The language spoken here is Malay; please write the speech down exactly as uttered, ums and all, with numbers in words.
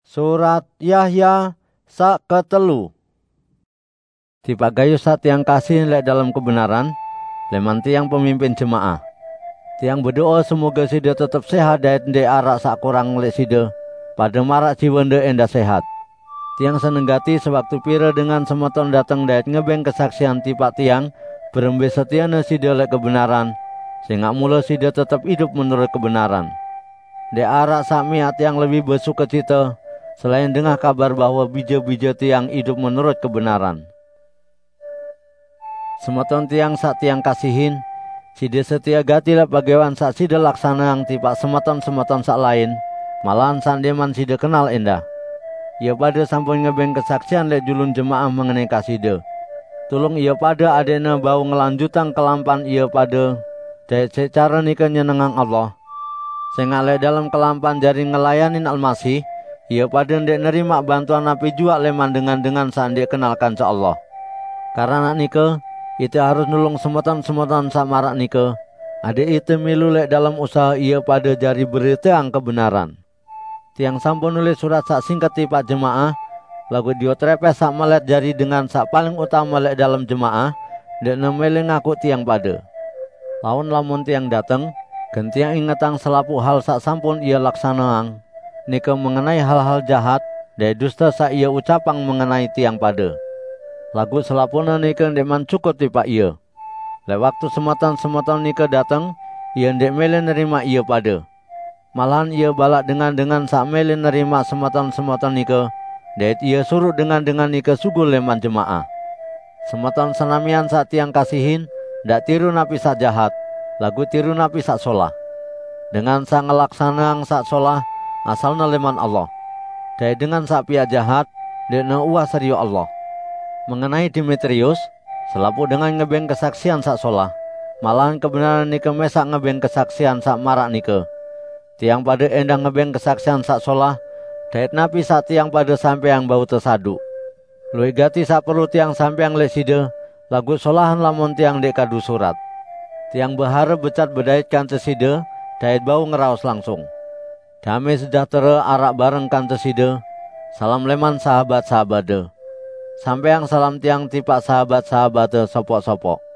Surat Yahya sak ketelu. Tiba gayu sa tiang kasih lek dalam kebenaran, leman tiang pemimpin jemaah. Tiang berdoa semoga sida tetap sehat dan ndek arak sak kurang lek sida, pada marak jiwa ndek endah sehat. Tiang senenggati sewaktu pira dengan semeton datang dan ngebeng kesaksian tipak tiang, berembe setiana sida lek kebenaran, sehingga mula sida tetap hidup menurut kebenaran. Ndek arak sak miat yang lebih bersukacita, selain dengar kabar bahwa bija-bija tiang hidup menurut kebenaran. Semeton tiang sak tiang kasihin, sida setia gati lah pagawan sak sida laksana yang tipak semeton-semeton sak lain, malahan sandeman sida kenal endah. Ia pada sampun ngebeng kesaksian lek julun jemaah mengenai kasida. Tulung ia pada adena bau ngelanjutan kelampan ia pada, daya secara nika nyenengang Allah. Sehingga lek dalam kelampan jari ngelayanin Al-Masih, ia pada ndek nerima bantuan api jua leman dengan-dengan saat ndek kenalkan sa Allah. Karena nika, itu harus nulung semeton-semeton sak marak nika. Ada itu milu lek dalam usaha ia pada jari beriteang kebenaran. Tiang sampun nulis surat sak singkat tipak jemaah, lagu diotrepes sak melet jari dengan sak paling utama lek dalam jemaah, ndek nemele ngaku tiang pada. Lawan lamun tiang dateng, gentiang ingetang selapu hal sak sampun ia laksanaang, nika mengenai hal-hal jahat, dan dusta sak ia ucapang mengenai tiang pada. Lagu selapuna nika ndeman cukup tipak ia. Lek waktu semeton-semeton nika datang, ia ndek mele nerima ia pada. Malahan ia balak dengan-dengan sak mele nerima semeton-semeton nika, dan ia suruh dengan-dengan nika sugul leman jemaah. Semeton senamian sak tiang kasihin, ndak tiru napi sak jahat, lagu tiru napi sak solah. Dengan sak ngelaksanang sak solah, asalna leman Allah. Dan dengan sak pihak jahat, ndek na uah serius Allah. Mengenai Demetrius, selapu dengan ngebeng kesaksian sak solah, malahan kebenaran nika mesak ngebeng kesaksian sak marak nika. Tiang pada endah ngebeng kesaksian sak solah, dait napi sak tiang pada sampeang bau tersadu. Luwih gati sak perlu tiang sampeang lek sida, lagu solahan lamun tiang dek kadu surat. Tiang berharap becat bedait kante sida, dait bau ngeraos langsung. Damai sejahtera arak bareng kante sida, salam leman sahabat-sahabade. Sampeang salam tiang tipak sahabat-sahabade sopok-sopok.